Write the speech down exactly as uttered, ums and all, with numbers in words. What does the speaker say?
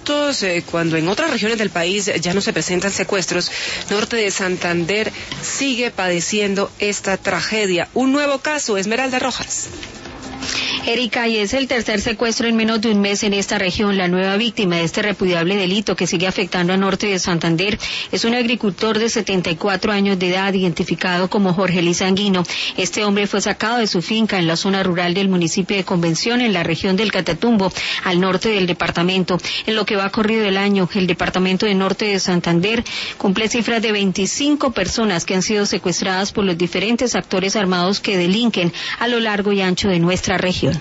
minutos, eh, cuando en otras regiones del país ya no se presentan secuestros, Norte de Santander sigue padeciendo esta tragedia. Un nuevo caso, Esmeralda Rojas. Erika, y es el tercer secuestro en menos de un mes en esta región. La nueva víctima de este repudiable delito que sigue afectando a Norte de Santander es un agricultor de setenta y cuatro años de edad, identificado como Jorge Luis Anguino. Este hombre fue sacado de su finca en la zona rural del municipio de Convención, en la región del Catatumbo, al norte del departamento. En lo que va corrido el año, el departamento de Norte de Santander cumple cifras de veinticinco personas que han sido secuestradas por los diferentes actores armados que delinquen a lo largo y ancho de nuestra región.